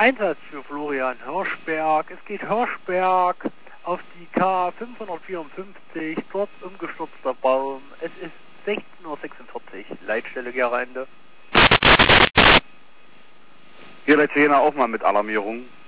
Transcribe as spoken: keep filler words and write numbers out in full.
Einsatz für Florian Hirschberg. Es geht Hirschberg auf die K fünfhundertvierundfünfzig, dort umgestürzter Baum. Es ist sechzehn Uhr sechsundvierzig, Leitstelle Gerende. Hier der Trainer auch mal mit Alarmierung.